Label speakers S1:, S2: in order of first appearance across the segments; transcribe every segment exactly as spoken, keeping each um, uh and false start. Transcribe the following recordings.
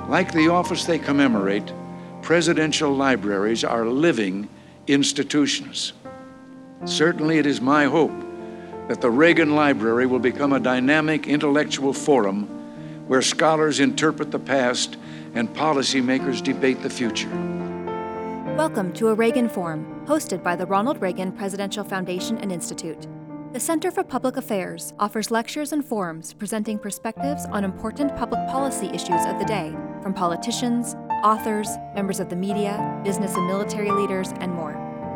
S1: Like the office they commemorate, presidential libraries are living institutions. Certainly it is my hope that the Reagan Library will become a dynamic intellectual forum where scholars interpret the past and policymakers debate the future.
S2: Welcome to a Reagan Forum, hosted by the Ronald Reagan Presidential Foundation and Institute. The Center for Public Affairs offers lectures and forums presenting perspectives on important public policy issues of the day from politicians, authors, members of the media, business and military leaders, and more.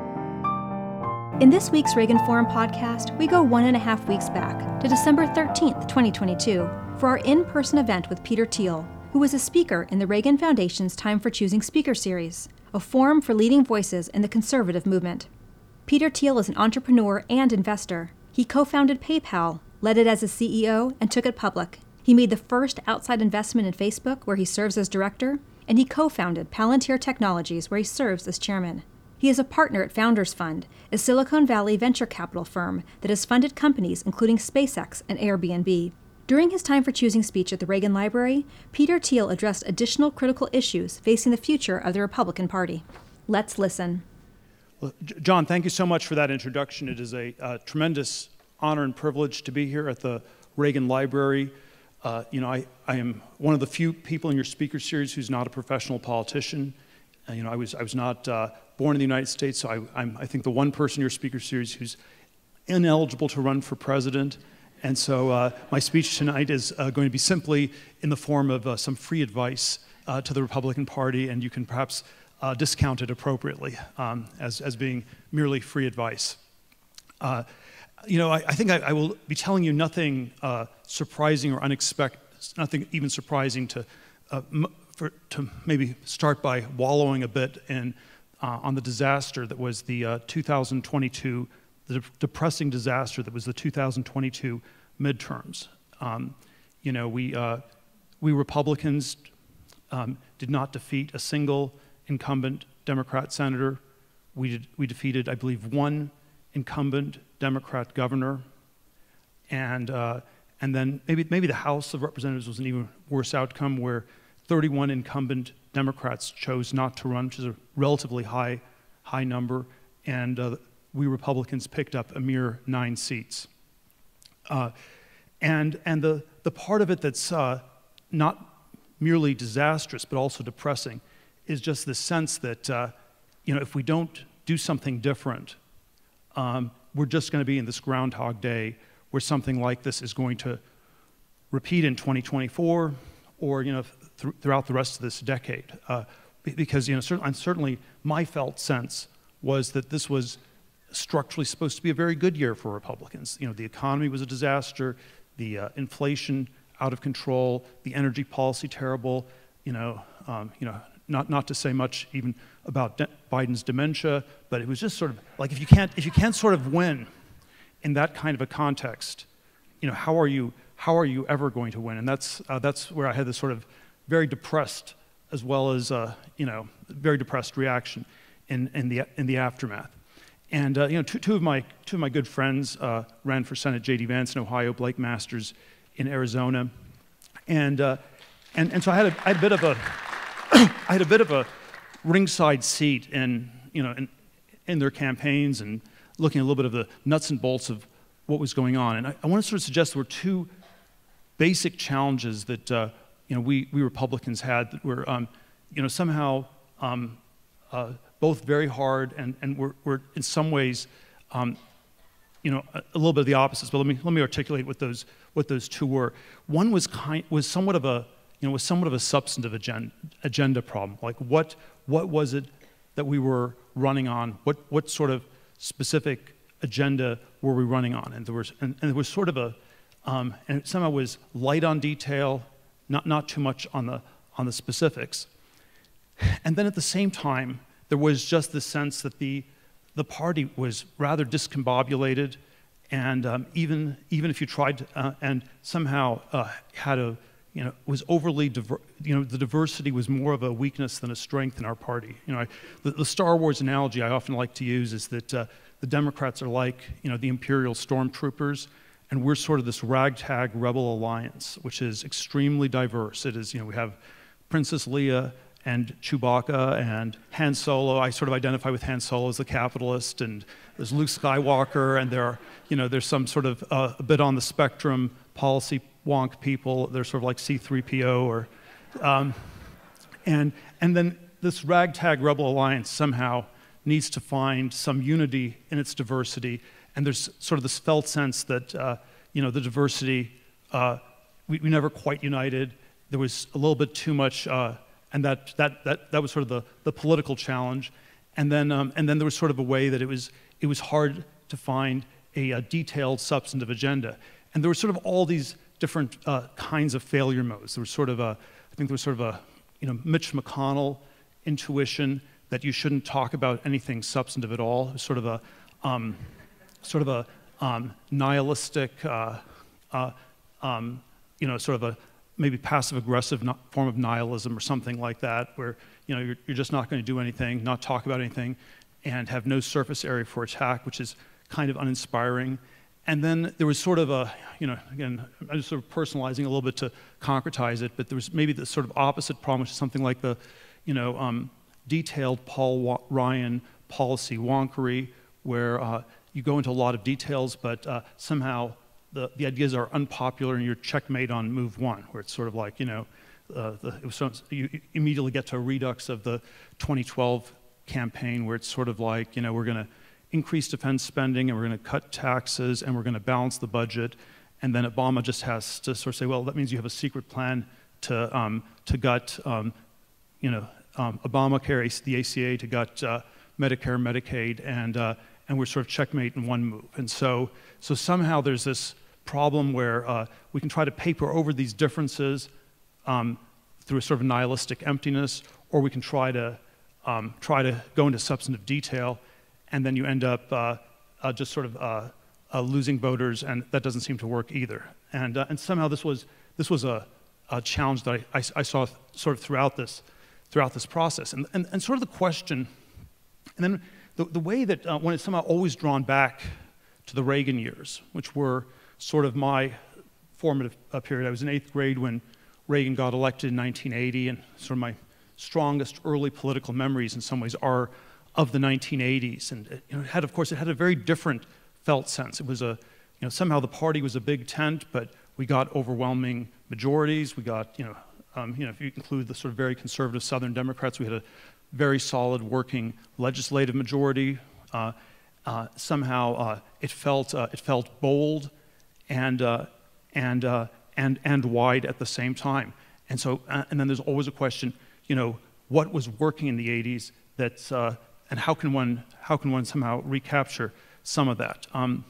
S2: In this week's Reagan Forum podcast, we go one and a half weeks back to December thirteenth, twenty twenty-two, for our in-person event with Peter Thiel, who was a speaker in the Reagan Foundation's Time for Choosing Speaker series, a forum for leading voices in the conservative movement. Peter Thiel is an entrepreneur and investor. He co-founded PayPal, led it as a C E O, and took it public. He made the first outside investment in Facebook, where he serves as director, and he co-founded Palantir Technologies, where he serves as chairman. He is a partner at Founders Fund, a Silicon Valley venture capital firm that has funded companies including SpaceX and Airbnb. During his Time for Choosing speech at the Reagan Library, Peter Thiel addressed additional critical issues facing the future of the Republican Party. Let's listen.
S3: Well, John, thank you so much for that introduction. It is a uh, tremendous honor and privilege to be here at the Reagan Library. Uh, you know, I, I am one of the few people in your speaker series who's not a professional politician. Uh, you know, I was I was not uh, born in the United States, so I, I'm I think the one person in your speaker series who's ineligible to run for president. And so uh, my speech tonight is uh, going to be simply in the form of uh, some free advice uh, to the Republican Party, and you can perhaps uh, discount it appropriately um, as, as being merely free advice. Uh, you know, I, I think I, I will be telling you nothing uh, surprising or unexpected, nothing even surprising to, uh, m for, to maybe start by wallowing a bit in, uh, on the disaster that was the uh, two thousand twenty-two the de depressing disaster that was the two thousand twenty-two midterms. Um, you know, we, uh, we Republicans um, did not defeat a single incumbent Democrat senator. We, did, we defeated, I believe, one incumbent Democrat governor. And, uh, and then maybe, maybe the House of Representatives was an even worse outcome, where thirty-one incumbent Democrats chose not to run, which is a relatively high, high number. And uh, we Republicans picked up a mere nine seats. Uh, and and the, the part of it that's uh, not merely disastrous, but also depressing, is just the sense that, uh, you know, if we don't do something different, um, we're just going to be in this Groundhog Day where something like this is going to repeat in twenty twenty-four or, you know, th throughout the rest of this decade. Uh, because, you know, cer and certainly my felt sense was that this was structurally supposed to be a very good year for Republicans. You know, the economy was a disaster, the uh, inflation out of control, the energy policy terrible, you know, um, you know, not, not to say much even about De Biden's dementia, but it was just sort of like, if you can't, if you can't sort of win in that kind of a context, you know, how are you, how are you ever going to win? And that's, uh, that's where I had this sort of very depressed, as well as, uh, you know, very depressed reaction in, in, the, in the aftermath. And uh, you know, two, two of my two of my good friends uh, ran for Senate: J D Vance in Ohio, Blake Masters in Arizona, and uh, and and so I had a, I had a bit of a I had a bit of a ringside seat in you know in, in their campaigns and looking at a little bit of the nuts and bolts of what was going on. And I, I want to sort of suggest there were two basic challenges that uh, you know we we Republicans had that were um, you know somehow. Um, uh, both very hard and, and were, were in some ways, um, you know, a, a little bit of the opposites, but let me, let me articulate what those, what those two were. One was kind, was somewhat of a, you know, was somewhat of a substantive agenda, agenda problem. Like what, what was it that we were running on? What, what sort of specific agenda were we running on? And there was, and, and there was sort of a, um, and it somehow was light on detail, not, not too much on the, on the specifics. And then at the same time, there was just the sense that the, the party was rather discombobulated, and um, even, even if you tried to, uh, and somehow uh, had a, you know, was overly, diver you know, the diversity was more of a weakness than a strength in our party. You know, I, the, the Star Wars analogy I often like to use is that uh, the Democrats are like, you know, the Imperial stormtroopers, and we're sort of this ragtag rebel alliance, which is extremely diverse. It is, you know, we have Princess Leia and Chewbacca and Han Solo. I sort of identify with Han Solo as the capitalist, and there's Luke Skywalker, and there are, you know, there's some sort of uh, a bit on the spectrum policy wonk people. They're sort of like C three P O, or, um, and and then this ragtag rebel alliance somehow needs to find some unity in its diversity, and there's sort of this felt sense that uh, you know the diversity uh, we, we never quite united. There was a little bit too much. Uh, And that, that, that, that was sort of the, the political challenge. And then, um, and then there was sort of a way that it was, it was hard to find a, a detailed substantive agenda. And there were sort of all these different uh, kinds of failure modes. There was sort of a, I think there was sort of a, you know, Mitch McConnell intuition that you shouldn't talk about anything substantive at all. It was sort of a, um, sort of a um, nihilistic, uh, uh, um, you know, sort of a, maybe passive-aggressive form of nihilism or something like that, where you know you're, you're just not going to do anything, not talk about anything, and have no surface area for attack, which is kind of uninspiring. And then there was sort of a, you know, again, I'm just sort of personalizing a little bit to concretize it, but there was maybe the sort of opposite problem, which is something like the, you know, um, detailed Paul Ryan policy wonkery, where uh, you go into a lot of details, but uh, somehow The, the ideas are unpopular and you're checkmate on move one, where it's sort of like, you know, uh, the, it was so, you immediately get to a redux of the twenty twelve campaign, where it's sort of like, you know, we're going to increase defense spending and we're going to cut taxes and we're going to balance the budget. And then Obama just has to sort of say, well, that means you have a secret plan to, um, to gut, um, you know, um, Obamacare, the A C A, to gut uh, Medicare, Medicaid, and, uh, and we're sort of checkmate in one move. And so, so somehow there's this problem where uh, we can try to paper over these differences um, through a sort of nihilistic emptiness, or we can try to um, try to go into substantive detail, and then you end up uh, uh, just sort of uh, uh, losing voters, and that doesn't seem to work either. And uh, and somehow this was this was a, a challenge that I, I, I saw sort of throughout this throughout this process, and and, and sort of the question, and then the the way that uh, when it's somehow always drawn back to the Reagan years, which were sort of my formative uh, period. I was in eighth grade when Reagan got elected in nineteen eighty, and sort of my strongest early political memories in some ways are of the nineteen eighties. And it, you know, it had, of course, it had a very different felt sense. It was a, you know, somehow the party was a big tent, but we got overwhelming majorities. We got, you know, um, you know, if you include the sort of very conservative Southern Democrats, we had a very solid working legislative majority. Uh, uh, somehow uh, it felt uh, it felt bold and uh, and uh, and and wide at the same time. And so, uh, and then there's always a question, you know, what was working in the eighties? That's uh, and how can one how can one somehow recapture some of that? Um,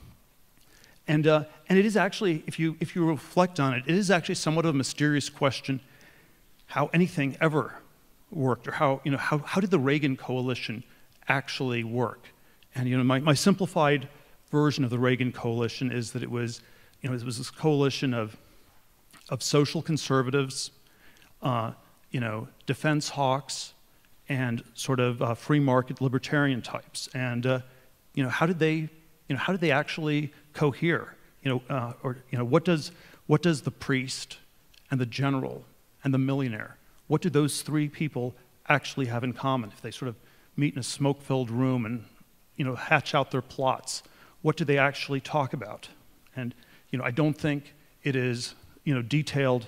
S3: and uh, and it is actually, if you if you reflect on it, it is actually somewhat of a mysterious question how anything ever worked, or how you know how how did the Reagan coalition actually work? And you know, my my simplified version of the Reagan coalition is that it was, you know, it was this coalition of, of social conservatives, uh, you know, defense hawks, and sort of uh, free market libertarian types. And uh, you know, how did they, you know, how did they actually cohere? You know, uh, or you know, what does what does the priest and the general and the millionaire, what do those three people actually have in common? If they sort of meet in a smoke-filled room and, you know, hatch out their plots, what do they actually talk about? And you know, I don't think it is, you know, detailed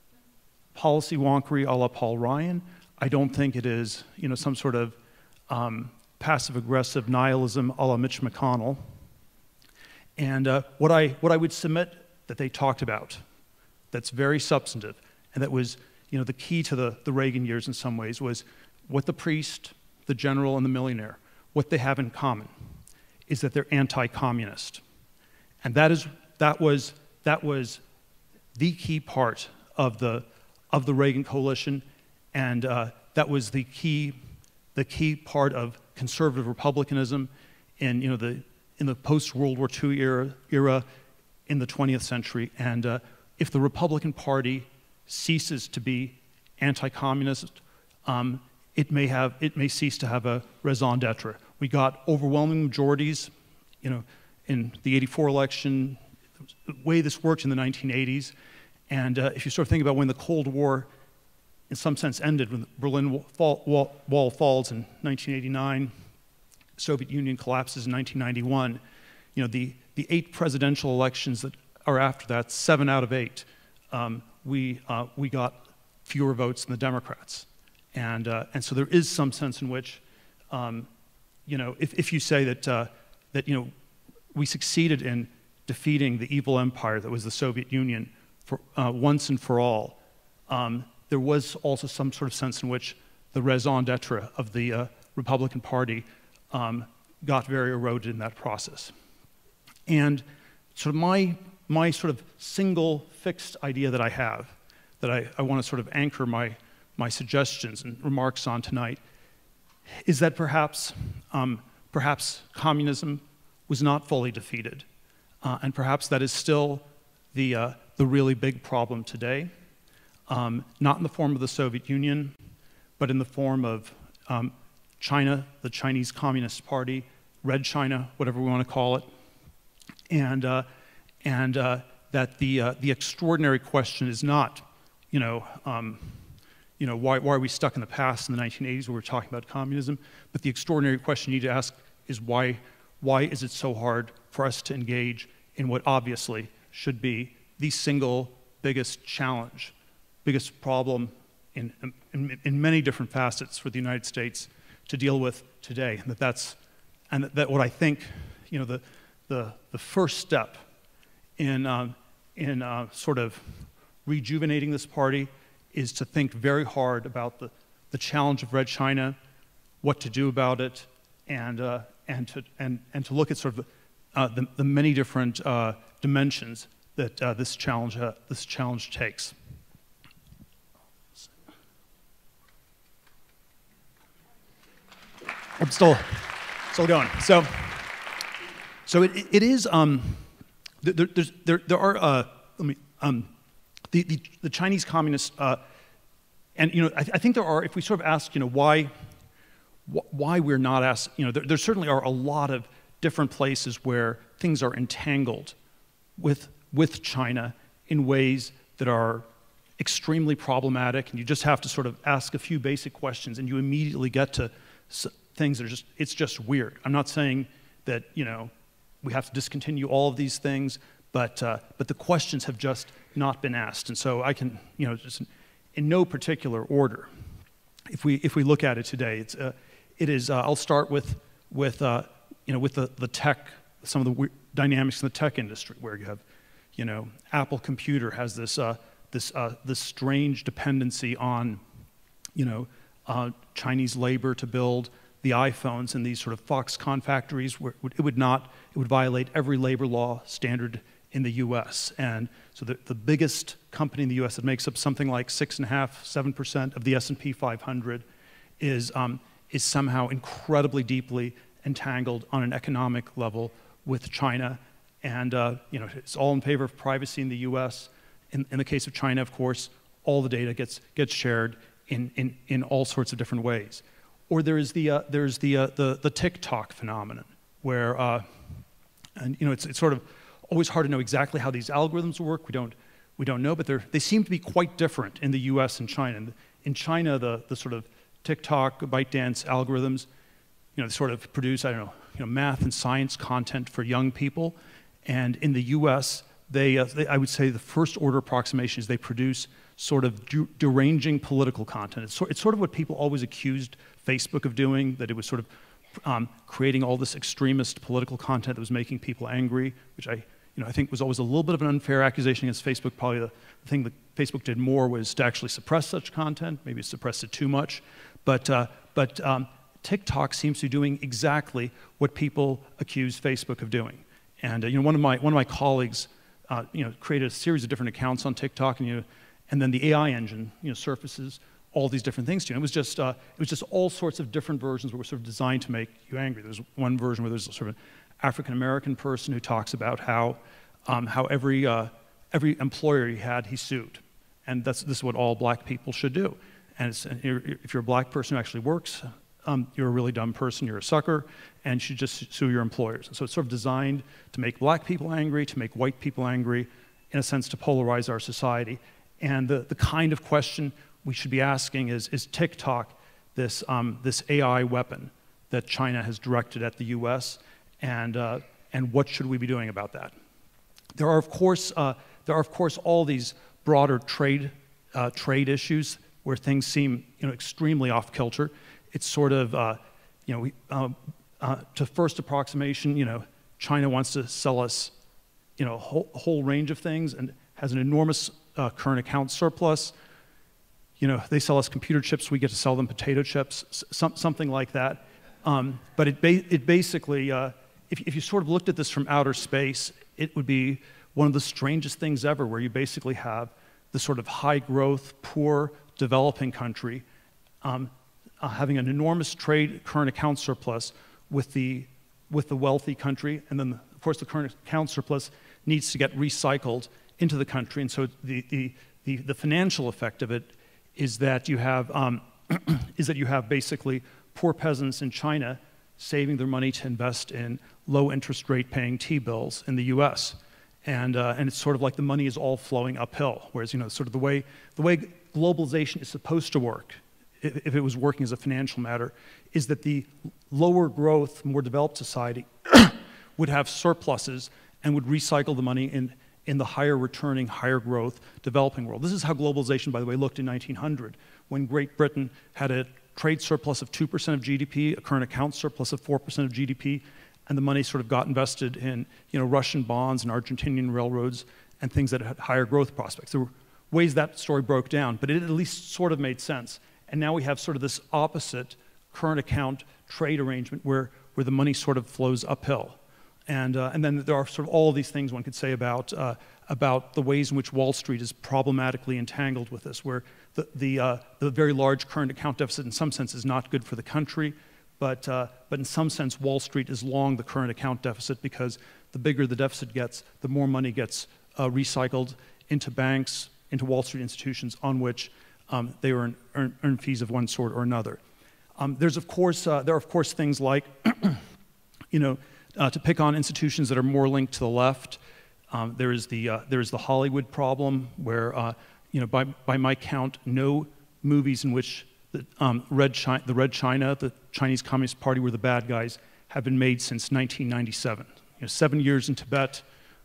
S3: policy wonkery a la Paul Ryan. I don't think it is, you know, some sort of um, passive-aggressive nihilism a la Mitch McConnell. And uh, what I what I would submit that they talked about, that's very substantive, and that was, you know, the key to the, the Reagan years in some ways, was what the priest, the general, and the millionaire, what they have in common is that they're anti-communist. And that is that was that was the key part of the of the Reagan coalition, and uh, that was the key the key part of conservative republicanism in, you know, the in the post-World War Two era era in the twentieth century. And uh, if the Republican Party ceases to be anti-communist, um, it may have it may cease to have a raison d'etre. We got overwhelming majorities, you know, in the eighty-four election, the way this worked in the nineteen eighties. And uh, if you sort of think about when the Cold War in some sense ended when the Berlin Wall, Wall, Wall falls in nineteen eighty-nine, Soviet Union collapses in nineteen ninety-one. You know, the, the eight presidential elections that are after that, seven out of eight, um, we, uh, we got fewer votes than the Democrats. And, uh, and so there is some sense in which, um, you know, if, if you say that, uh, that, you know, we succeeded in defeating the evil empire that was the Soviet Union for, uh, once and for all, um, there was also some sort of sense in which the raison d'etre of the uh, Republican Party um, got very eroded in that process. And sort of my, my sort of single fixed idea that I have, that I, I want to sort of anchor my, my suggestions and remarks on tonight, is that perhaps, um, perhaps communism was not fully defeated. Uh, and perhaps that is still the, uh, the really big problem today, um, not in the form of the Soviet Union, but in the form of um, China, the Chinese Communist Party, Red China, whatever we want to call it, and, uh, and uh, that the, uh, the extraordinary question is not, you know, um, you know why, why are we stuck in the past in the nineteen eighties where we're talking about communism, but the extraordinary question you need to ask is why, why is it so hard for us to engage in what obviously should be the single biggest challenge, biggest problem in, in, in many different facets for the United States to deal with today. And that that's, and that, that what I think, you know, the, the, the first step in, um, in uh, sort of rejuvenating this party is to think very hard about the, the challenge of Red China, what to do about it, and, uh, and, to, and, and to look at sort of uh, the, the many different uh, dimensions that uh, this, challenge, uh, this challenge takes. I'm still, still going. So, so it, it is, um, there, there's, there, there are, uh, let me, um, the, the, the Chinese communists, uh, and you know, I, I think there are, if we sort of ask, you know, why, why we're not asked, you know, there, there certainly are a lot of different places where things are entangled with, with China in ways that are extremely problematic, and you just have to sort of ask a few basic questions and you immediately get to things that are just, it's just weird. I'm not saying that, you know, we have to discontinue all of these things, but, uh, but the questions have just not been asked. And so I can, you know, just in no particular order, if we, if we look at it today, it's, uh, it is, uh, I'll start with, with uh, you know, with the, the tech, some of the we dynamics in the tech industry, where you have, you know, Apple Computer has this, uh, this, uh, this strange dependency on, you know, uh, Chinese labor to build the iPhones in these sort of Foxconn factories, where it would not, it would violate every labor law standard in the U S. And so the, the biggest company in the U S that makes up something like six and a half, seven percent of the S and P five hundred is, um, is somehow incredibly deeply entangled on an economic level with China. And uh, you know, it's all in favor of privacy in the U S. In, in the case of China, of course, all the data gets, gets shared in, in, in all sorts of different ways. Or there's the, uh, there's the, uh, the, the TikTok phenomenon, where, uh, and you know, it's, it's sort of always hard to know exactly how these algorithms work. We don't, we don't know, but they're, they seem to be quite different in the U S and China. In China, the, the sort of TikTok, ByteDance algorithms, you know, they sort of produce, I don't know, you know, math and science content for young people. And in the U S, they, uh, they I would say the first order approximation is they produce sort of deranging political content. It's, so, it's sort of what people always accused Facebook of doing, that it was sort of um, creating all this extremist political content that was making people angry, which I, you know, I think was always a little bit of an unfair accusation against Facebook. Probably the, the thing that Facebook did more was to actually suppress such content. Maybe it suppressed it too much. But, uh, but um, TikTok seems to be doing exactly what people accuse Facebook of doing. And uh, you know, one of my, one of my colleagues uh, you know, created a series of different accounts on TikTok, and, you know, and then the A I engine, you know, surfaces all these different things to you. And it was just, uh, it was just all sorts of different versions that were sort of designed to make you angry. There's one version where there's sort of an African-American person who talks about how, um, how every, uh, every employer he had, he sued. And that's, this is what all black people should do. And, it's, and you're, if you're a black person who actually works, um, you're a really dumb person, you're a sucker, and you should just sue your employers. And so it's sort of designed to make black people angry, to make white people angry, in a sense to polarize our society. And the, the kind of question we should be asking is, is TikTok this, um, this A I weapon that China has directed at the U S, and, uh, and what should we be doing about that? There are, of course, uh, there are, of course, all these broader trade, uh, trade issues where things seem, you know, extremely off-kilter. It's sort of, uh, you know, we, uh, uh, to first approximation, you know, China wants to sell us, you know, a whole, a whole range of things and has an enormous uh, current account surplus. You know, they sell us computer chips, we get to sell them potato chips, some, something like that. Um, but it, ba it basically, uh, if, if you sort of looked at this from outer space, it would be one of the strangest things ever, where you basically have this sort of high growth, poor, developing country um, uh, having an enormous trade current account surplus with the, with the wealthy country, and then of course the current account surplus needs to get recycled into the country, and so the, the, the, the financial effect of it is that you have, um, is that you have basically poor peasants in China saving their money to invest in low interest rate paying T-bills in the U S. And, uh, and it's sort of like the money is all flowing uphill, whereas, you know, sort of the way, the way globalization is supposed to work, if, if it was working as a financial matter, is that the lower growth, more developed society would have surpluses and would recycle the money in, in the higher returning, higher growth developing world. This is how globalization, by the way, looked in nineteen hundred, when Great Britain had a trade surplus of two percent of G D P, a current account surplus of four percent of G D P, and the money sort of got invested in, you know, Russian bonds and Argentinian railroads and things that had higher growth prospects. There were ways that story broke down, but it at least sort of made sense. And now we have sort of this opposite current account trade arrangement where, where the money sort of flows uphill. And, uh, and then there are sort of all of these things one could say about, uh, about the ways in which Wall Street is problematically entangled with this, where the, the, uh, the very large current account deficit in some sense is not good for the country, but, uh, but in some sense Wall Street is long the current account deficit, because the bigger the deficit gets, the more money gets uh, recycled into banks, into Wall Street institutions on which um, they earn, earn, earn fees of one sort or another. Um, there's of course, uh, there are of course things like, you know, Uh, to pick on institutions that are more linked to the left, um, there is the uh, there is the Hollywood problem, where uh, you know, by by my count, no movies in which the um, Red China, the Red China, the Chinese Communist Party were the bad guys, have been made since nineteen ninety-seven. You know, seven years in Tibet,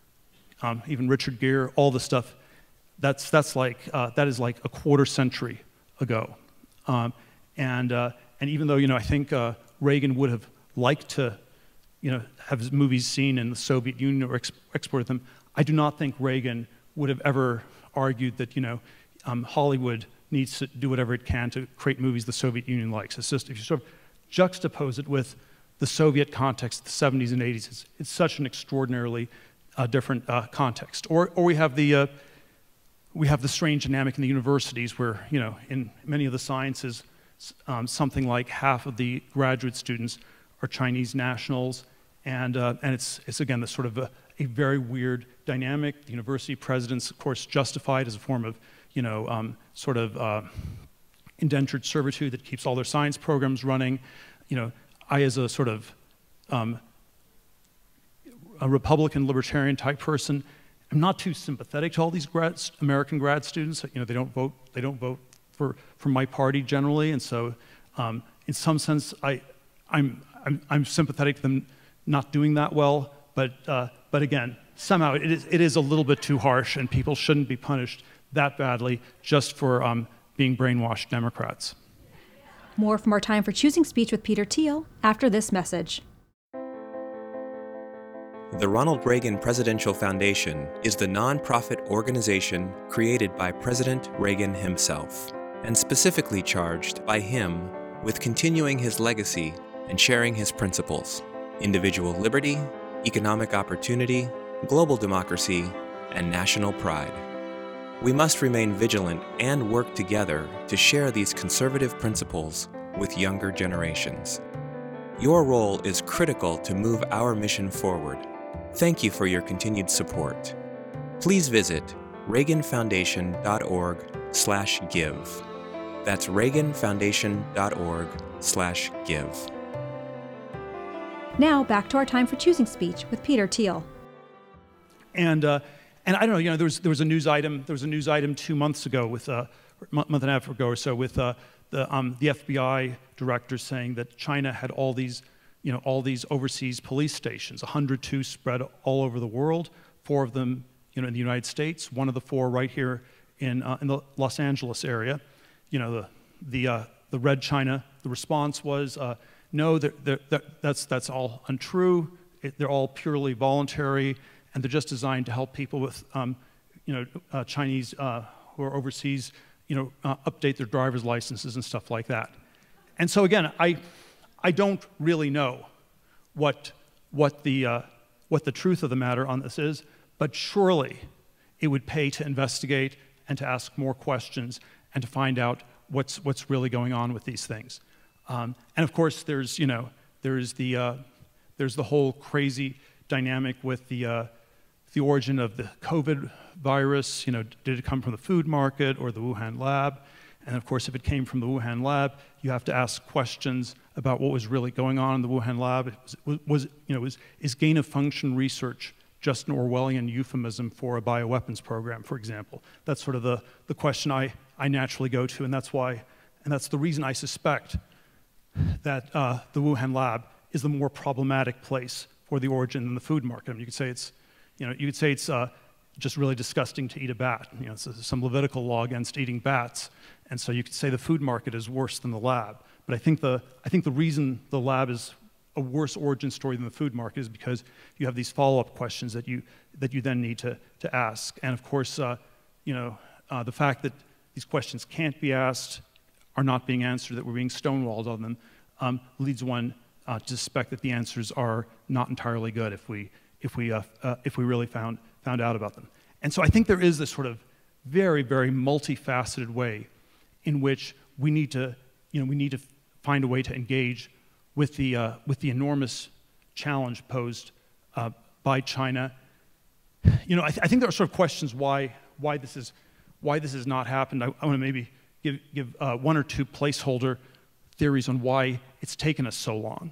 S3: um, even Richard Gere, all the stuff. That's that's like uh, that is like a quarter century ago, um, and uh, and even though, you know, I think uh, Reagan would have liked to, you know, have his movies seen in the Soviet Union or ex exported them, I do not think Reagan would have ever argued that, you know, um, Hollywood needs to do whatever it can to create movies the Soviet Union likes. It's just, if you sort of juxtapose it with the Soviet context, the seventies and eighties, it's, it's such an extraordinarily uh, different uh, context. Or, or we have the, uh, we have the strange dynamic in the universities where, you know, in many of the sciences, um, something like half of the graduate students are Chinese nationals, and, uh, and it's, it's again this sort of a, a very weird dynamic. The university presidents, of course, justify it as a form of, you know, um, sort of uh, indentured servitude that keeps all their science programs running. You know, I, as a sort of um, a Republican libertarian type person, I'm not too sympathetic to all these grad, American grad students. You know, they don't vote, they don't vote for, for my party generally, and so um, in some sense, I, I'm, I'm, I'm sympathetic to them not doing that well, but, uh, but again, somehow it is, it is a little bit too harsh, and people shouldn't be punished that badly just for um, being brainwashed Democrats.
S2: More from our Time for Choosing speech with Peter Thiel after this message.
S4: The Ronald Reagan Presidential Foundation is the nonprofit organization created by President Reagan himself, and specifically charged by him with continuing his legacy and sharing his principles: individual liberty, economic opportunity, global democracy, and national pride. We must remain vigilant and work together to share these conservative principles with younger generations. Your role is critical to move our mission forward. Thank you for your continued support. Please visit reagan foundation dot org slash give. That's reagan foundation dot org slash give.
S2: Now back to our Time for Choosing speech with Peter Thiel.
S3: And uh, and I don't know, you know, there was there was a news item there was a news item two months ago with uh, month and a half ago or so with uh, the, um, the F B I director saying that China had all these, you know, all these overseas police stations, one hundred two spread all over the world, four of them, you know, in the United States, one of the four right here in, uh, in the Los Angeles area. You know, the, the, uh, the Red China, the response was, uh, no, they're, they're, they're, that's, that's all untrue. It, they're all purely voluntary, and they're just designed to help people with, um, you know, uh, Chinese uh, who are overseas, you know, uh, update their driver's licenses and stuff like that. And so again, I, I don't really know what, what, the, uh, what the truth of the matter on this is, but surely it would pay to investigate and to ask more questions and to find out what's, what's really going on with these things. Um, and of course, there's, you know, there's the, uh, there's the whole crazy dynamic with the, uh, the origin of the COVID virus. You know, did it come from the food market or the Wuhan lab? And of course, if it came from the Wuhan lab, you have to ask questions about what was really going on in the Wuhan lab. It was, was you know, was, is gain-of-function research just an Orwellian euphemism for a bioweapons program, for example? That's sort of the, the question I, I naturally go to, and that's why, and that's the reason I suspect that uh, the Wuhan lab is the more problematic place for the origin than the food market. I mean, you could say it's, you know, you could say it's uh, just really disgusting to eat a bat. You know, it's some Levitical law against eating bats, and so you could say the food market is worse than the lab. But I think the, I think the reason the lab is a worse origin story than the food market is because you have these follow-up questions that you, that you then need to, to ask. And of course, uh, you know, uh, the fact that these questions can't be asked, are not being answered, that we're being stonewalled on them, um, leads one uh, to suspect that the answers are not entirely good if we, if we, uh, uh, if we really found, found out about them. And so I think there is this sort of very, very multifaceted way in which we need to, you know, we need to find a way to engage with the, uh, with the enormous challenge posed uh, by China. You know, I, th I think there are sort of questions why, why, this, is, why this has not happened. I, I want to maybe give, give uh, one or two placeholder theories on why it's taken us so long.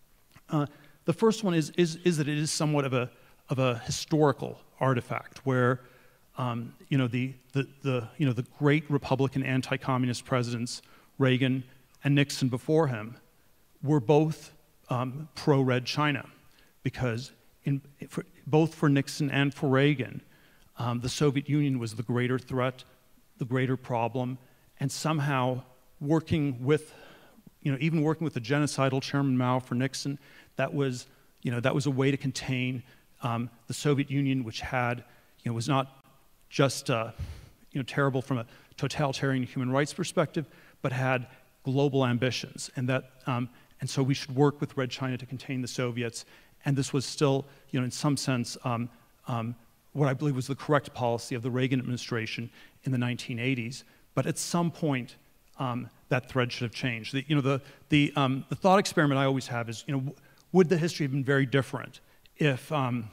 S3: Uh, the first one is, is, is that it is somewhat of a, of a historical artifact where um, you know, the, the, the, you know, the great Republican anti-communist presidents, Reagan and Nixon before him, were both um, pro-Red China, because in, for, both for Nixon and for Reagan, um, the Soviet Union was the greater threat, the greater problem, and somehow working with, you know, even working with the genocidal Chairman Mao for Nixon, that was, you know, that was a way to contain um, the Soviet Union, which had, you know, was not just, uh, you know, terrible from a totalitarian human rights perspective, but had global ambitions, and that, um, and so we should work with Red China to contain the Soviets. And this was still, you know, in some sense, um, um, what I believe was the correct policy of the Reagan administration in the nineteen eighties. But at some point, um, that thread should have changed. The, you know, the, the, um, the thought experiment I always have is, you know, would the history have been very different if, um,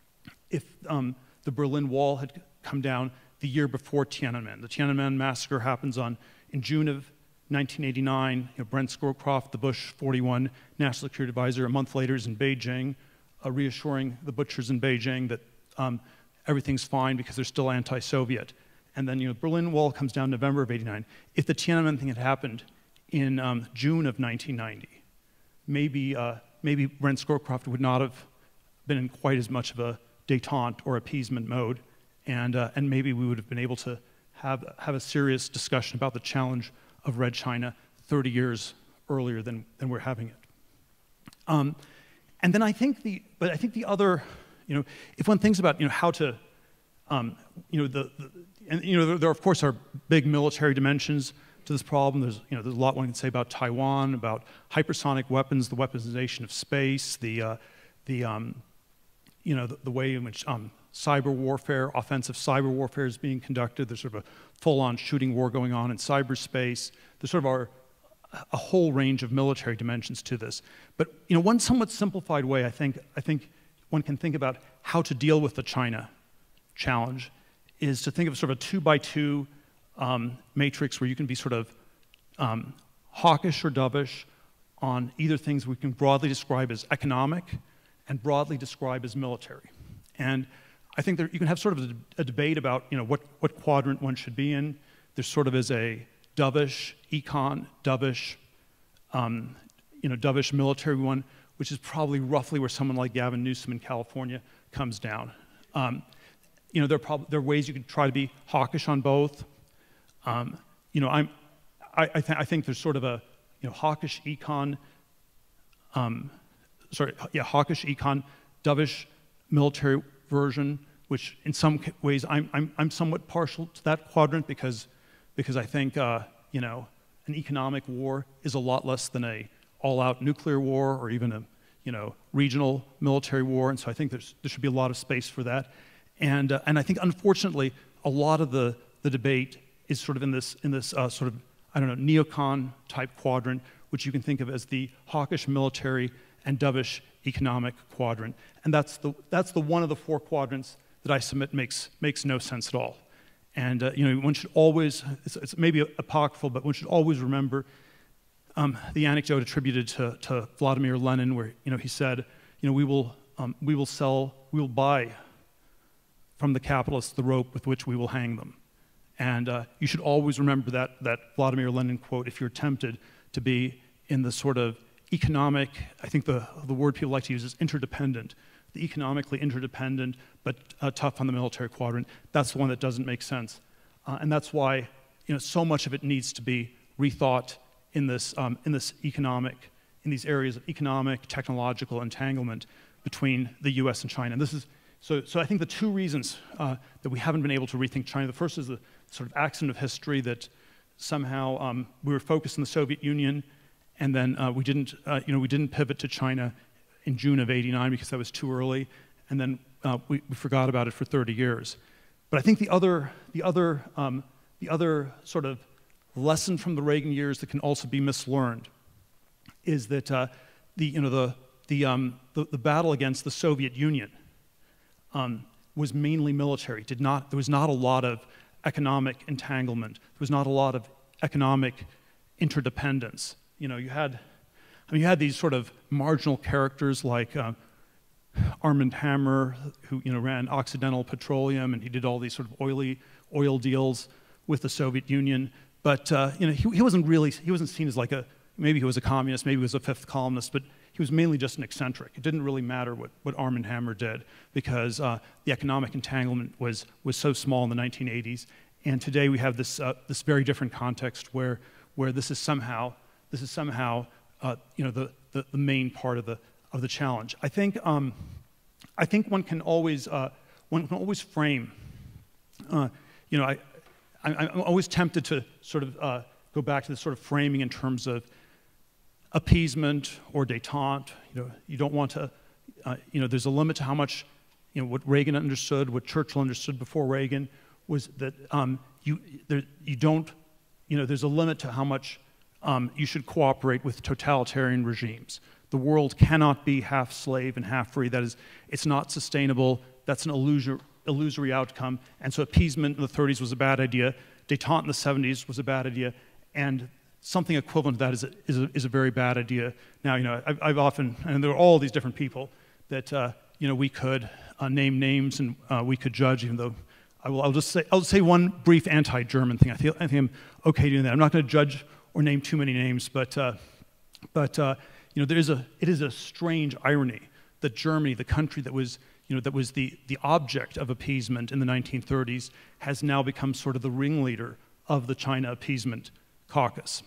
S3: if um, the Berlin Wall had come down the year before Tiananmen? The Tiananmen massacre happens on, in June of nineteen eighty-nine, you know, Brent Scowcroft, the Bush forty-one National Security Advisor, a month later is in Beijing, uh, reassuring the butchers in Beijing that um, everything's fine because they're still anti-Soviet. And then, you know, Berlin Wall comes down November of eighty-nine. If the Tiananmen thing had happened in um, June of nineteen ninety, maybe, uh, maybe Brent Scowcroft would not have been in quite as much of a détente or appeasement mode, and, uh, and maybe we would have been able to have, have a serious discussion about the challenge of Red China thirty years earlier than, than we're having it. Um, and then I think the, but I think the other, you know, if one thinks about, you know, how to, um, you know, the, the and, you know, there, there of course are big military dimensions to this problem. There's, you know, there's a lot one can say about Taiwan, about hypersonic weapons, the weaponization of space, the, uh, the, um, you know, the, the way in which um, cyber warfare, offensive cyber warfare is being conducted. There's sort of a full-on shooting war going on in cyberspace. There's sort of our, a whole range of military dimensions to this. But, you know, one somewhat simplified way, I think, I think one can think about how to deal with the China challenge is to think of sort of a two by two um, matrix where you can be sort of um, hawkish or dovish on either things we can broadly describe as economic and broadly describe as military. And I think there, you can have sort of a, a debate about, you know, what, what quadrant one should be in, there sort of is a dovish econ, dovish, um, you know, dovish military one, which is probably roughly where someone like Gavin Newsom in California comes down. Um, you know, there are, prob- there are ways you could try to be hawkish on both. Um, you know, I'm, I, I, th- I think there's sort of a, you know, hawkish econ, um, sorry, yeah, hawkish econ, dovish military version, which in some ways I'm, I'm, I'm somewhat partial to that quadrant because, because I think, uh, you know, an economic war is a lot less than a all-out nuclear war or even a, you know, regional military war, and so I think there's, there should be a lot of space for that. And, uh, and I think, unfortunately, a lot of the, the debate is sort of in this, in this uh, sort of, I don't know, neocon type quadrant, which you can think of as the hawkish military and dovish economic quadrant. And that's the, that's the one of the four quadrants that I submit makes, makes no sense at all. And uh, you know, one should always, it's, it's maybe apocryphal, but one should always remember um, the anecdote attributed to, to Vladimir Lenin where, you know, he said, you know, we will, um, we will sell, we will buy from the capitalists the rope with which we will hang them. And uh, you should always remember that, that Vladimir Lenin quote if you're tempted to be in the sort of economic, I think the, the word people like to use is interdependent, the economically interdependent but uh, tough on the military quadrant. That's the one that doesn't make sense. Uh, and that's why, you know, so much of it needs to be rethought in this, um, in this economic, in these areas of economic, technological entanglement between the U S and China. And this is, so, so I think the two reasons uh, that we haven't been able to rethink China, the first is the sort of accident of history that somehow um, we were focused on the Soviet Union, and then uh, we didn't, uh, you know, we didn't pivot to China in June of eighty-nine because that was too early, and then uh, we, we forgot about it for thirty years. But I think the other, the other, um, the other sort of lesson from the Reagan years that can also be mislearned is that uh, the, you know, the, the, um, the, the battle against the Soviet Union um, was mainly military. Did not, there was not a lot of economic entanglement. There was not a lot of economic interdependence. You know, you had, I mean, you had these sort of marginal characters like uh, Armand Hammer, who, you know, ran Occidental Petroleum, and he did all these sort of oily oil deals with the Soviet Union. But uh, you know, he, he wasn't really, he wasn't seen as like a, maybe he was a communist, maybe he was a fifth columnist, but he was mainly just an eccentric. It didn't really matter what, what Armand Hammer did because uh, the economic entanglement was, was so small in the nineteen eighties. And today we have this, uh, this very different context where, where this is somehow, this is somehow uh, you know, the, the, the main part of the, of the challenge. I think, um, I think one can always, uh, one can always frame, uh, you know, I, I, I'm always tempted to sort of uh, go back to this sort of framing in terms of appeasement or détente. You know, you don't want to, uh, you know, there's a limit to how much, you know, what Reagan understood, what Churchill understood before Reagan was that um, you, there, you don't, you know, there's a limit to how much um, you should cooperate with totalitarian regimes. The world cannot be half slave and half free. That is, it's not sustainable. That's an illusory, illusory outcome. And so appeasement in the thirties was a bad idea. Détente in the seventies was a bad idea. And something equivalent to that is a, is a, is a very bad idea. Now, you know, I've, I've often, and there are all these different people that, uh, you know, we could uh, name names and uh, we could judge, even though I will, I'll just say, I'll say one brief anti-German thing. I, feel, I think I'm okay doing that. I'm not going to judge or name too many names, but, uh, but uh, you know, there is a, it is a strange irony that Germany, the country that was, you know, that was the, the object of appeasement in the nineteen thirties, has now become sort of the ringleader of the China appeasement caucus.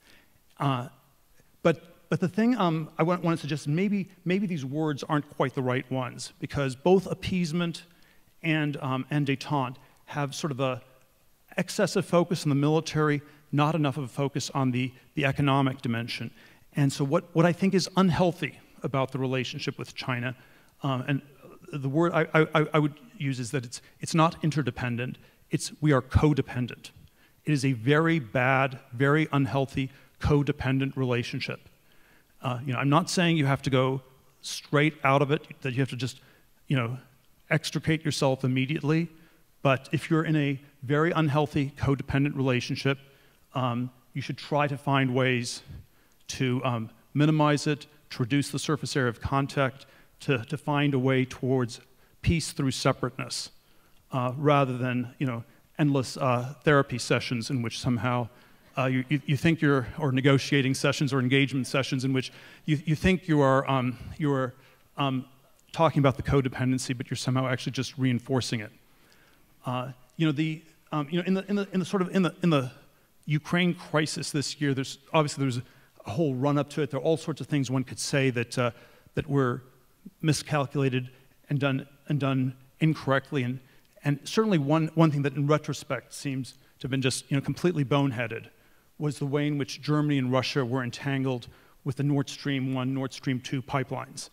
S3: Uh, but, but the thing um, I want, want to suggest, maybe, maybe these words aren't quite the right ones, because both appeasement and, um, and détente have sort of a excessive focus on the military, not enough of a focus on the, the economic dimension. And so what, what I think is unhealthy about the relationship with China, um, and the word I, I, I would use is that it's, it's not interdependent, it's we are codependent. It is a very bad, very unhealthy, codependent relationship. Uh, you know, I'm not saying you have to go straight out of it, that you have to just, you know, extricate yourself immediately, but if you're in a very unhealthy, codependent relationship, um, you should try to find ways to um, minimize it, to reduce the surface area of contact, to, to find a way towards peace through separateness, uh, rather than, you know, endless uh, therapy sessions in which somehow uh, you, you, you think you're, or negotiating sessions or engagement sessions in which you, you think you are, um, you are um, talking about the codependency, but you're somehow actually just reinforcing it. Uh, you know, the, um, you know, in the, in the, in the sort of, in the, in the Ukraine crisis this year, there's, obviously there's a whole run up to it. There are all sorts of things one could say that, uh, that were miscalculated and done, and done incorrectly. And, and certainly one, one thing that in retrospect seems to have been just, you know, completely boneheaded was the way in which Germany and Russia were entangled with the Nord Stream one, Nord Stream two pipelines.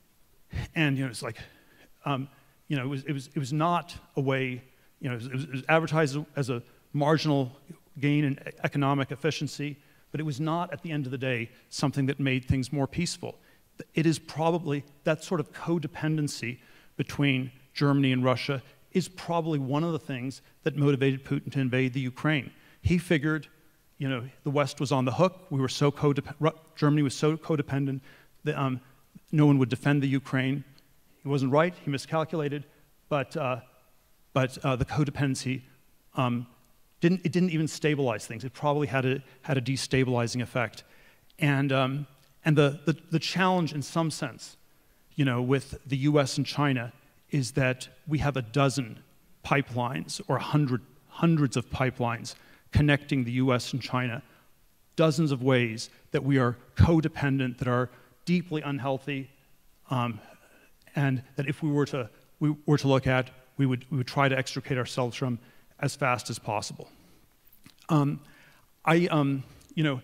S3: And, you know, it's like, um, you know, it was, it was, it was not a way, you know, it was, it was advertised as a marginal gain in economic efficiency, but it was not, at the end of the day, something that made things more peaceful. It is probably, that sort of codependency between Germany and Russia is probably one of the things that motivated Putin to invade the Ukraine. He figured, you know, the West was on the hook. We were so codependent, Germany was so codependent that um, no one would defend the Ukraine. He wasn't right, he miscalculated, but, uh, but uh, the codependency, um, didn't, it didn't even stabilize things. It probably had a, had a destabilizing effect. And, um, and the, the, the challenge in some sense, you know, with the U S and China is that we have a dozen pipelines or a hundred, hundreds of pipelines connecting the U S and China, dozens of ways that we are codependent, that are deeply unhealthy, um, and that if we were to, we were to look at, we would, we would try to extricate ourselves from as fast as possible. Um, I, um, you know,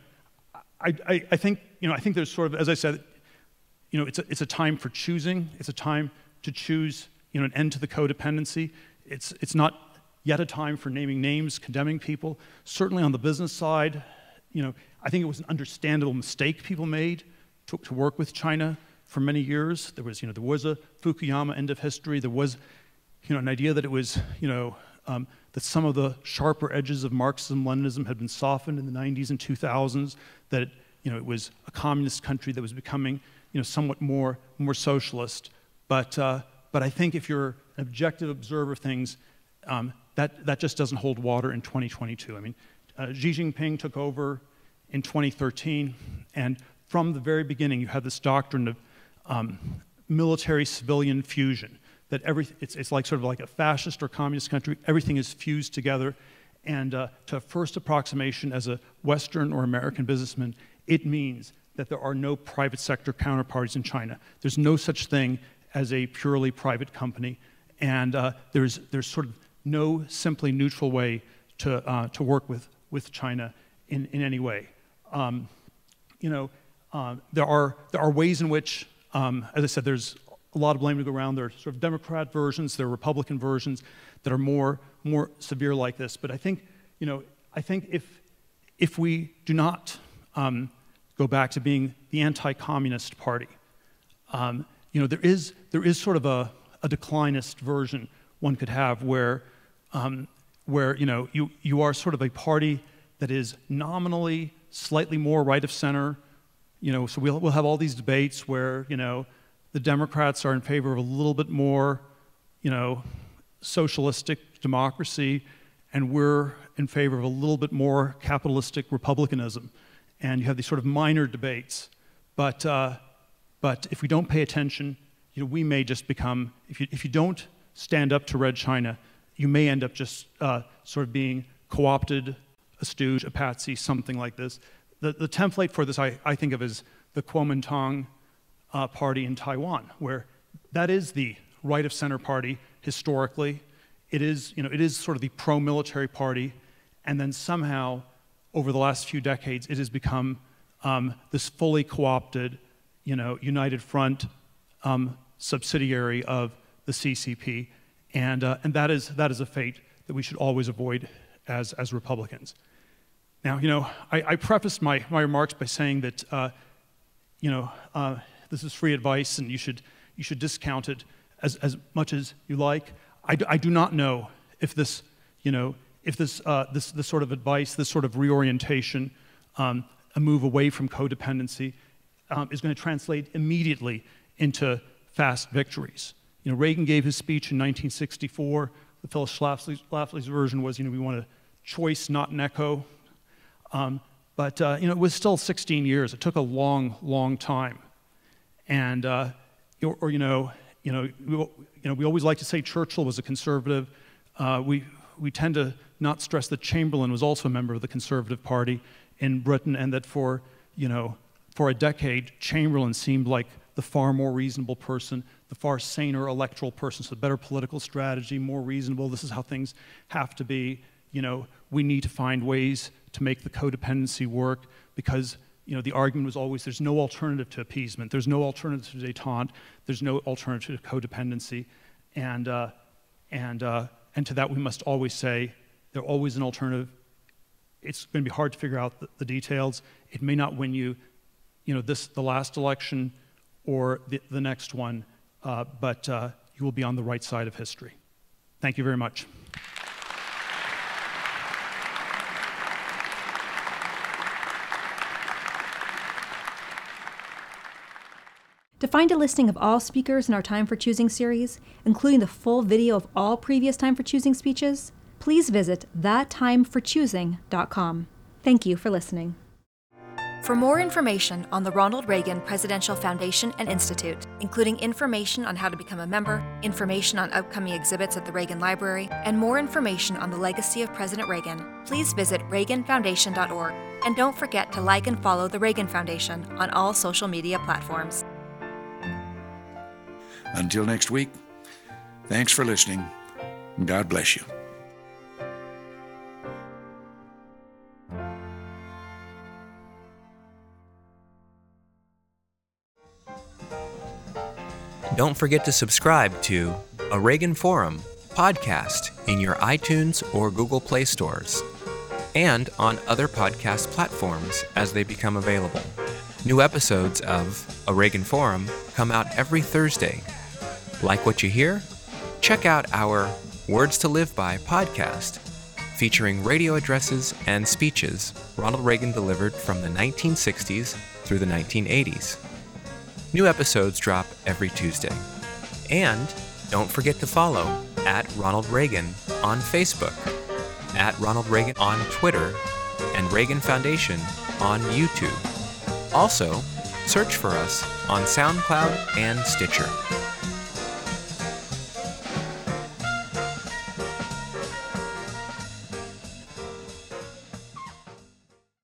S3: I, I, I think, you know, I think there's sort of, as I said, you know, it's a, it's a time for choosing. It's a time to choose, you know, an end to the codependency. It's, it's not yet a time for naming names, condemning people. Certainly on the business side, you know, I think it was an understandable mistake people made to, to work with China for many years. There was, you know, there was a Fukuyama end of history. There was, you know, an idea that it was, you know, um, that some of the sharper edges of Marxism, Leninism had been softened in the nineties and two thousands, that it, you know, it was a communist country that was becoming, you know, somewhat more, more socialist. But, uh, but I think if you're an objective observer of things, um, that, that just doesn't hold water in twenty twenty-two. I mean, uh, Xi Jinping took over in twenty thirteen, and from the very beginning, you had this doctrine of um, military-civilian fusion, that every, it's, it's like sort of like a fascist or communist country, everything is fused together. And uh, to a first approximation as a Western or American businessman, it means that there are no private sector counterparties in China. There's no such thing as a purely private company, and uh, there's, there's sort of no simply neutral way to, uh, to work with, with China in, in any way. Um, you know, uh, there, are, there are ways in which, um, as I said, there's a lot of blame to go around. There are sort of Democrat versions, there are Republican versions that are more, more severe like this. But I think, you know, I think if, if we do not um, go back to being the anti-communist party, um, you know, there is, there is sort of a, a declinist version one could have where, um, where you know, you, you are sort of a party that is nominally slightly more right of center. You know, so we'll, we'll have all these debates where, you know, the Democrats are in favor of a little bit more, you know, socialistic democracy, and we're in favor of a little bit more capitalistic republicanism. And you have these sort of minor debates. But, uh, but if we don't pay attention, you know, we may just become, if you, if you don't stand up to Red China, you may end up just uh, sort of being co-opted, a stooge, a patsy, something like this. The, the template for this I, I think of as the Kuomintang uh, party in Taiwan, where that is the right of center party historically. It is, you know, it is sort of the pro-military party, and then somehow over the last few decades it has become um, this fully co-opted, you know, United Front um, subsidiary of the C C P, and uh, and that is that is a fate that we should always avoid as as Republicans. Now, you know, I, I prefaced my my remarks by saying that, uh, you know, uh, this is free advice, and you should you should discount it as as much as you like. I do, I do not know if this, you know, if this uh, this this sort of advice, this sort of reorientation, um, a move away from codependency, um, is going to translate immediately into fast victories. You know, Reagan gave his speech in nineteen sixty-four. the Phyllis Schlafly's, Schlafly's version was, you know, we want a choice, not an echo. Um, but, uh, you know, it was still sixteen years. It took a long, long time. And, uh, or, or, you know, you know, we, you know, we always like to say Churchill was a conservative. Uh, we, we tend to not stress that Chamberlain was also a member of the Conservative Party in Britain, and that for, you know, for a decade, Chamberlain seemed like the far more reasonable person, the far saner electoral person, so better political strategy, more reasonable. This is how things have to be. You know, we need to find ways to make the codependency work, because, you know, the argument was always there's no alternative to appeasement, there's no alternative to détente, there's no alternative to codependency, and uh, and uh, and to that we must always say there's always an alternative. It's going to be hard to figure out the, the details. It may not win you, you know, this the last election or the, the next one, uh, but uh, you will be on the right side of history. Thank you very much.
S2: To find a listing of all speakers in our Time for Choosing series, including the full video of all previous Time for Choosing speeches, please visit that time for choosing dot com. Thank you for listening. For more information on the Ronald Reagan Presidential Foundation and Institute, including information on how to become a member, information on upcoming exhibits at the Reagan Library, and more information on the legacy of President Reagan, please visit reagan foundation dot org. And don't forget to like and follow the Reagan Foundation on all social media platforms.
S1: Until next week, thanks for listening, and God bless you.
S4: Don't forget to subscribe to A Reagan Forum podcast in your iTunes or Google Play stores, and on other podcast platforms as they become available. New episodes of A Reagan Forum come out every Thursday. Like what you hear? Check out our Words to Live By podcast, featuring radio addresses and speeches Ronald Reagan delivered from the nineteen sixties through the nineteen eighties. New episodes drop every Tuesday. And don't forget to follow at Ronald Reagan on Facebook, at Ronald Reagan on Twitter, and Reagan Foundation on YouTube. Also, search for us on SoundCloud and Stitcher.